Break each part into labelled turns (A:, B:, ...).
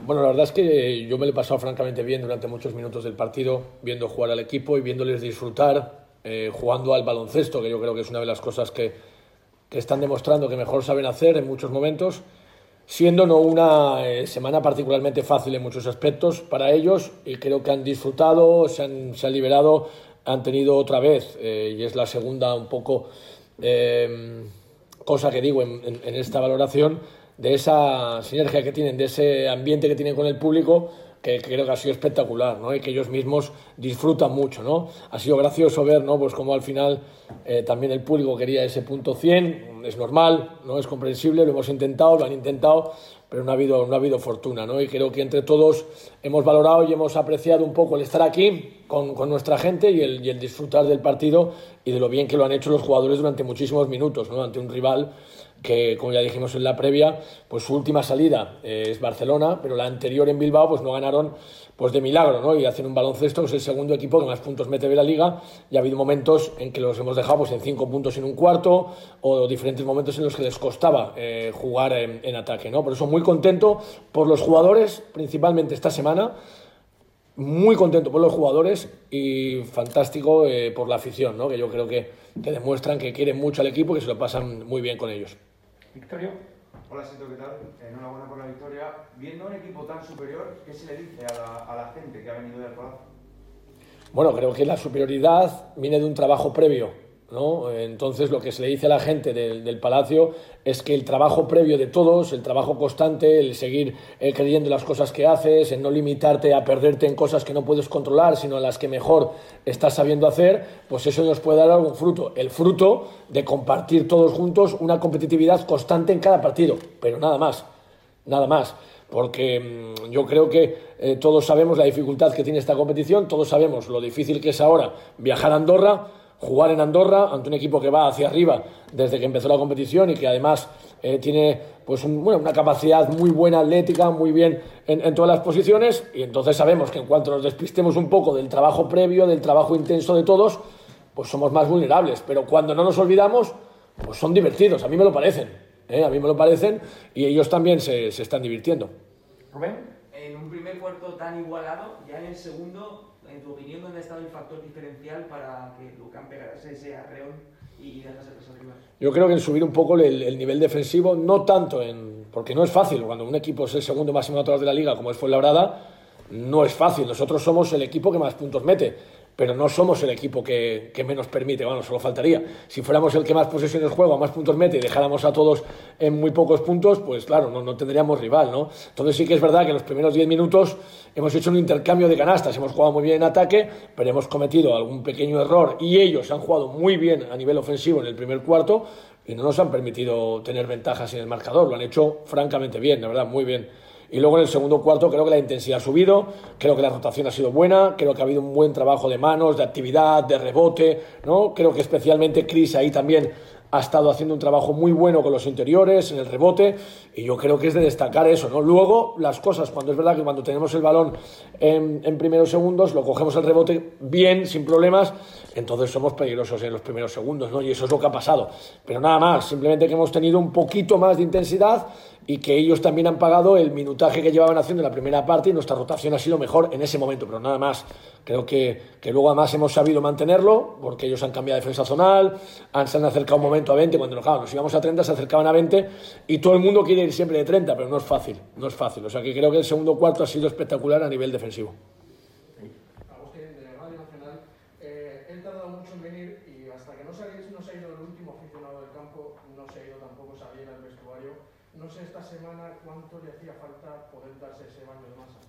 A: Bueno, la verdad es que yo me lo he pasado francamente bien durante muchos minutos del partido, viendo jugar al equipo y viéndoles disfrutar, jugando al baloncesto, que yo creo que es una de las cosas que están demostrando que mejor saben hacer en muchos momentos, siendo no una semana particularmente fácil en muchos aspectos para ellos, y creo que han disfrutado, se han liberado, han tenido otra vez, y es la segunda un poco cosa que digo en esta valoración, de esa sinergia que tienen, de ese ambiente que tienen con el público, que creo que ha sido espectacular, ¿no? Y que ellos mismos disfrutan mucho, ¿no? Ha sido gracioso ver, ¿no? Pues como al final también el público quería ese punto 100, es normal, ¿no? Es comprensible, lo hemos intentado, lo han intentado, pero no ha habido fortuna, ¿no? Y creo que entre todos hemos valorado y hemos apreciado un poco el estar aquí con nuestra gente y el disfrutar del partido y de lo bien que lo han hecho los jugadores durante muchísimos minutos, ¿no? Ante un rival que, como ya dijimos en la previa, pues su última salida es Barcelona, pero la anterior en Bilbao pues no ganaron pues de milagro, ¿no? Y hacen un baloncesto que es el segundo equipo que más puntos mete de la liga, y ha habido momentos en que los hemos dejado pues en 5 puntos en un cuarto, o diferentes momentos en los que les costaba jugar en ataque, ¿no? Por eso muy contento por los jugadores, principalmente esta semana, muy contento por los jugadores y fantástico por la afición, ¿no? Que yo creo que demuestran que quieren mucho al equipo y que se lo pasan muy bien con ellos.
B: Victorio.
C: Hola, Sito, ¿qué tal? Enhorabuena por la victoria. Viendo un equipo tan superior, ¿qué se le dice a la gente que ha venido del Palacio?
A: Bueno, creo que la superioridad viene de un trabajo previo, ¿no? Entonces lo que se le dice a la gente del Palacio es que el trabajo previo de todos, el trabajo constante, el seguir creyendo en las cosas que haces, en no limitarte a perderte en cosas que no puedes controlar, sino en las que mejor estás sabiendo hacer, pues eso nos puede dar algún fruto. El fruto de compartir todos juntos una competitividad constante en cada partido, pero nada más, nada más. Porque yo creo que todos sabemos la dificultad que tiene esta competición, todos sabemos lo difícil que es ahora viajar a Andorra, jugar en Andorra ante un equipo que va hacia arriba desde que empezó la competición y que además tiene pues una capacidad muy buena atlética, muy bien en todas las posiciones, y entonces sabemos que en cuanto nos despistemos un poco del trabajo previo, del trabajo intenso de todos, pues somos más vulnerables. Pero cuando no nos olvidamos, pues son divertidos, a mí me lo parecen, a mí me lo parecen, y ellos también se están divirtiendo.
B: Rubén.
D: En un primer cuarto tan igualado, ya en el segundo, en tu opinión, ¿dónde ha estado el factor diferencial para que Lucán pegase ese arreón y dejase pasar arriba?
A: Yo creo que en subir un poco el nivel defensivo, no tanto porque no es fácil, cuando un equipo es el segundo máximo anotador de la liga, como es Fuenlabrada, no es fácil. Nosotros somos el equipo que más puntos mete, pero no somos el equipo que menos permite. Bueno, solo faltaría. Si fuéramos el que más posesiones juega, más puntos mete, y dejáramos a todos en muy pocos puntos, pues claro, no tendríamos rival, ¿no? Entonces sí que es verdad que en los primeros 10 minutos hemos hecho un intercambio de canastas, hemos jugado muy bien en ataque, pero hemos cometido algún pequeño error, y ellos han jugado muy bien a nivel ofensivo en el primer cuarto y no nos han permitido tener ventajas en el marcador. Lo han hecho francamente bien, la verdad, muy bien. Y luego en el segundo cuarto creo que la intensidad ha subido, creo que la rotación ha sido buena, creo que ha habido un buen trabajo de manos, de actividad, de rebote, ¿no? Creo que especialmente Chris ahí también ha estado haciendo un trabajo muy bueno con los interiores, en el rebote, y yo creo que es de destacar eso, ¿no? Luego, las cosas, cuando es verdad que cuando tenemos el balón en primeros segundos, lo cogemos el rebote bien, sin problemas, entonces somos peligrosos en los primeros segundos, ¿no? Y eso es lo que ha pasado. Pero nada más, simplemente que hemos tenido un poquito más de intensidad y que ellos también han pagado el minutaje que llevaban haciendo en la primera parte, y nuestra rotación ha sido mejor en ese momento, pero nada más. Creo que luego además hemos sabido mantenerlo, porque ellos han cambiado de defensa zonal, se han acercado un momento a 20, cuando nos íbamos a 30 se acercaban a 20, y todo el mundo quiere ir siempre de 30, pero no es fácil, no es fácil. O sea que creo que el segundo cuarto ha sido espectacular a nivel defensivo.
E: Agustín, de Radio Nacional. He tardado mucho en venir, y hasta que no se ha ido el último aficionado del campo, no se ha ido tampoco Xavier al vestuario. No sé esta semana cuánto le hacía falta poder darse ese baño de masa.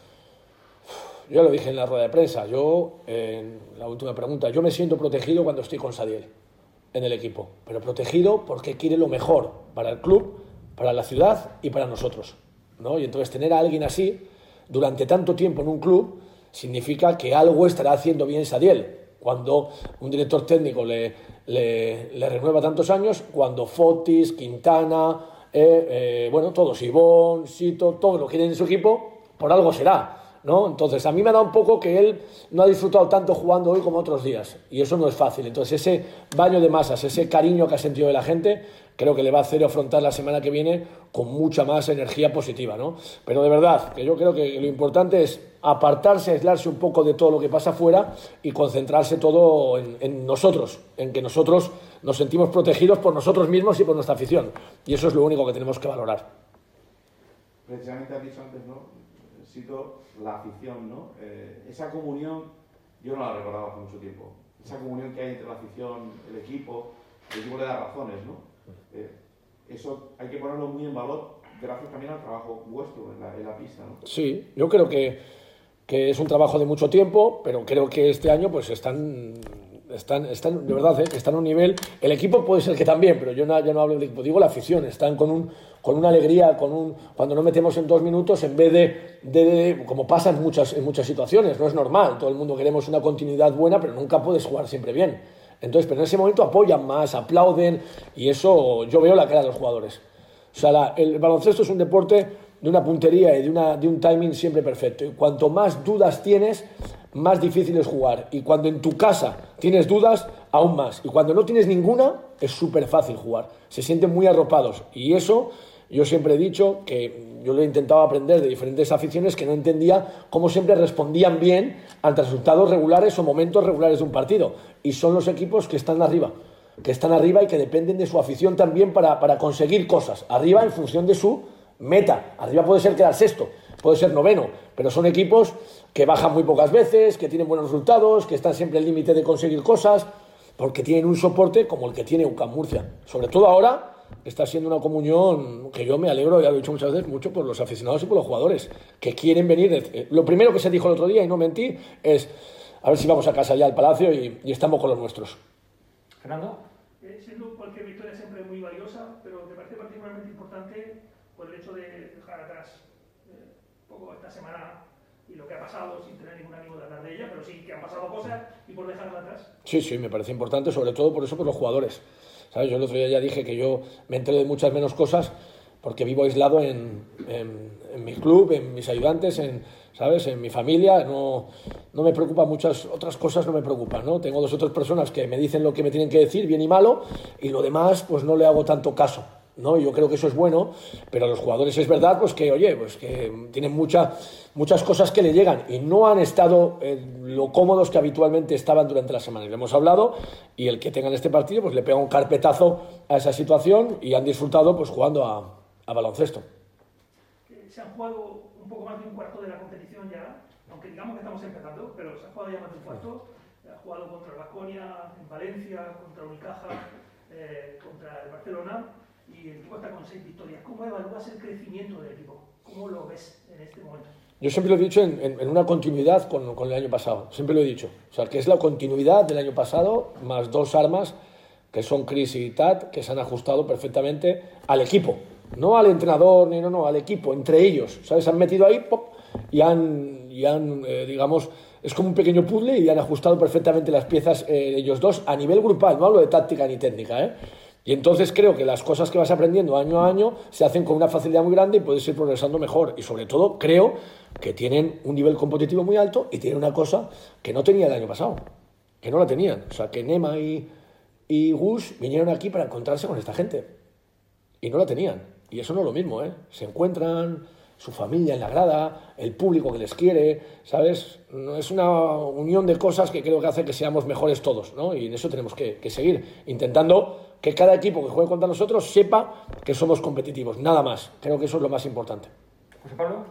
A: Yo lo dije en la rueda de prensa, en la última pregunta, yo me siento protegido cuando estoy con Sadiel en el equipo, pero protegido porque quiere lo mejor para el club, para la ciudad y para nosotros, ¿no? Y entonces tener a alguien así durante tanto tiempo en un club significa que algo estará haciendo bien Sadiel. Cuando un director técnico le renueva tantos años, cuando Fotis, Quintana, todos, Ivón, Sito, todos lo quieren en su equipo, por algo será, ¿no? Entonces a mí me da un poco que él no ha disfrutado tanto jugando hoy como otros días, y eso no es fácil. Entonces ese baño de masas, ese cariño que ha sentido de la gente, creo que le va a hacer afrontar la semana que viene con mucha más energía positiva, ¿no? Pero de verdad, que yo creo que lo importante es apartarse, aislarse un poco de todo lo que pasa afuera y concentrarse todo en nosotros, en que nosotros nos sentimos protegidos por nosotros mismos y por nuestra afición. Y eso es lo único que tenemos que valorar.
C: Precisamente has dicho antes, ¿no? Cito la afición, ¿no? Esa comunión, yo no la recordaba hace mucho tiempo. Esa comunión que hay entre la afición, el equipo le da razones, ¿no? Eso hay que ponerlo muy en valor gracias también al trabajo vuestro en la pista, ¿no?
A: Sí, yo creo que es un trabajo de mucho tiempo, pero creo que este año pues están de verdad, están a un nivel. El equipo puede ser que también, pero yo ya no hablo del equipo, digo la afición. Están con una alegría, cuando no metemos en 2 minutos, en vez de como pasa en muchas situaciones, no es normal. Todo el mundo queremos una continuidad buena, pero nunca puedes jugar siempre bien. Entonces, pero en ese momento apoyan más, aplauden, y eso yo veo la cara de los jugadores. O sea, el baloncesto es un deporte de una puntería y de un timing siempre perfecto. Y cuanto más dudas tienes, más difícil es jugar. Y cuando en tu casa tienes dudas, aún más. Y cuando no tienes ninguna, es súper fácil jugar. Se sienten muy arropados. Y eso, yo siempre he dicho que yo lo he intentado aprender de diferentes aficiones que no entendía cómo siempre respondían bien ante resultados regulares o momentos regulares de un partido. Y son los equipos que están arriba y que dependen de su afición también para conseguir cosas. Arriba en función de su meta. Arriba puede ser quedar sexto, puede ser noveno, pero son equipos que bajan muy pocas veces, que tienen buenos resultados, que están siempre al límite de conseguir cosas, porque tienen un soporte como el que tiene UCAM Murcia. Sobre todo ahora está siendo una comunión que yo me alegro, ya lo he dicho muchas veces, mucho por los aficionados y por los jugadores, que quieren venir. Lo primero que se dijo el otro día, y no mentí, es a ver si vamos a casa ya al Palacio y estamos con los nuestros.
B: Fernando.
F: Siendo cualquier victoria siempre muy valiosa, pero me parece particularmente importante por el hecho de dejar atrás un poco esta semana y lo que ha pasado, sin tener ningún ánimo de hablar de ella, pero sí que han pasado cosas y por dejarla atrás.
A: Sí, me parece importante, sobre todo por eso, por los jugadores. ¿Sabes? Yo el otro día ya dije que yo me entero de muchas menos cosas porque vivo aislado en mi club, en mis ayudantes, ¿sabes? En mi familia. No me preocupa, muchas otras cosas no me preocupan, ¿no? Tengo 2 o 3 personas que me dicen lo que me tienen que decir, bien y malo, y lo demás pues no le hago tanto caso, ¿no? Yo creo que eso es bueno, pero a los jugadores es verdad pues que, oye, pues que tienen muchas cosas que le llegan y no han estado lo cómodos que habitualmente estaban durante la semana. Y lo hemos hablado, y el que tengan este partido pues le pega un carpetazo a esa situación y han disfrutado pues jugando a baloncesto.
F: Se han jugado un poco más de un cuarto de la competición ya, aunque digamos que estamos empezando, pero se ha jugado ya más de un cuarto. Ha jugado contra el Baskonia, en Valencia, contra Unicaja, contra el Barcelona, y el equipo está con 6 victorias. ¿Cómo evalúas el crecimiento del equipo? ¿Cómo lo ves en este momento?
A: Yo siempre lo he dicho en una continuidad con el año pasado, siempre lo he dicho. O sea, que es la continuidad del año pasado, más 2 armas, que son Chris y Tad, que se han ajustado perfectamente al equipo. No al entrenador, no, al equipo, entre ellos, ¿sabes? Se han metido ahí, pop, y han digamos, es como un pequeño puzzle y han ajustado perfectamente las piezas ellos dos a nivel grupal, no hablo de táctica ni técnica, ¿eh? Y entonces creo que las cosas que vas aprendiendo año a año se hacen con una facilidad muy grande y puedes ir progresando mejor. Y sobre todo creo que tienen un nivel competitivo muy alto y tienen una cosa que no tenía el año pasado, que no la tenían. O sea, que Nema y Gus vinieron aquí para encontrarse con esta gente y no la tenían. Y eso no es lo mismo, ¿eh? Se encuentran, su familia en la grada, el público que les quiere, ¿sabes? Es una unión de cosas que creo que hace que seamos mejores todos, ¿no? Y en eso tenemos que seguir intentando que cada equipo que juegue contra nosotros sepa que somos competitivos, nada más. Creo que eso es lo más importante.
B: José Pablo.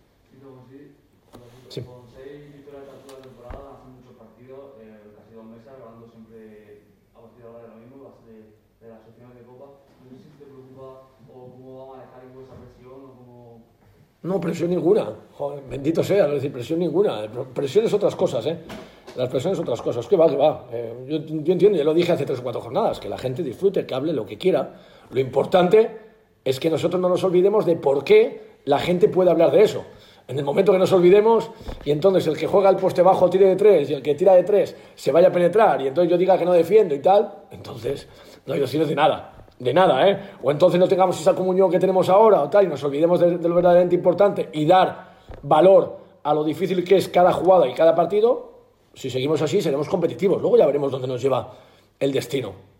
A: Sí.
G: Con 6 victorias a toda la temporada, hace muchos partidos, casi 2 meses, hablando siempre a partir de ahora de lo mismo, de las opciones de Copa. No sé si te preocupa o cómo va a manejar esa presión o cómo...
A: No, presión ninguna. Joder, bendito sea, es decir, presión ninguna. Presión es otras cosas, ¿eh? Las presiones son otras cosas. Que va. Yo entiendo, ya lo dije hace 3 o 4 jornadas, que la gente disfrute, que hable lo que quiera. Lo importante es que nosotros no nos olvidemos de por qué la gente puede hablar de eso. En el momento que nos olvidemos y entonces el que juega al poste bajo tire de 3 y el que tira de 3 se vaya a penetrar y entonces yo diga que no defiendo y tal, entonces no hay opciones de nada, ¿eh? O entonces no tengamos esa comunión que tenemos ahora o tal y nos olvidemos de lo verdaderamente importante y dar valor a lo difícil que es cada jugada y cada partido. Si seguimos así seremos competitivos, luego ya veremos dónde nos lleva el destino.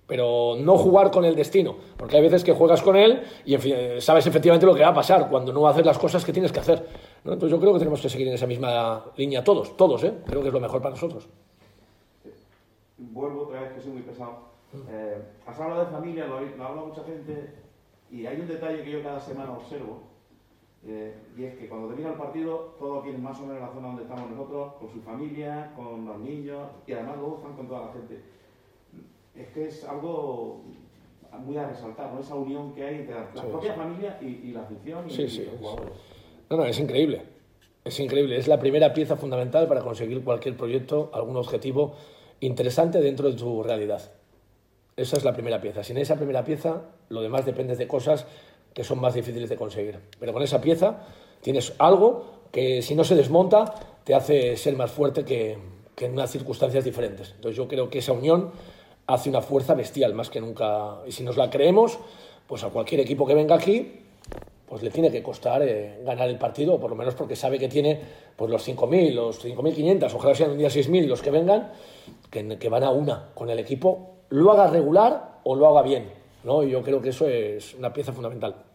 A: pero no jugar con el destino, porque hay veces que juegas con él y sabes efectivamente lo que va a pasar cuando no haces las cosas que tienes que hacer, ¿no? Entonces yo creo que tenemos que seguir en esa misma línea todos, creo que es lo mejor para nosotros.
C: Vuelvo otra vez, que soy muy pesado. Has hablado de familia, lo ha hablado mucha gente, y hay un detalle que yo cada semana observo, y es que cuando termina el partido todos vienen más o menos a la zona donde estamos nosotros, con su familia, con los niños, y además luego están con toda la gente. Es que es algo muy a resaltar, ¿no? Esa unión que hay entre la propia familia y la afición y los jugadores.
A: No, es increíble. Es increíble. Es la primera pieza fundamental para conseguir cualquier proyecto, algún objetivo interesante dentro de tu realidad. Esa es la primera pieza. Sin esa primera pieza, lo demás depende de cosas que son más difíciles de conseguir. Pero con esa pieza tienes algo que, si no se desmonta, te hace ser más fuerte que en unas circunstancias diferentes. Entonces yo creo que esa unión hace una fuerza bestial, más que nunca. Y si nos la creemos, pues a cualquier equipo que venga aquí, pues le tiene que costar ganar el partido, por lo menos porque sabe que tiene pues los 5.000, los 5.500, ojalá sean un día 6.000 los que vengan, que van a una con el equipo, lo haga regular o lo haga bien, ¿no? Y yo creo que eso es una pieza fundamental.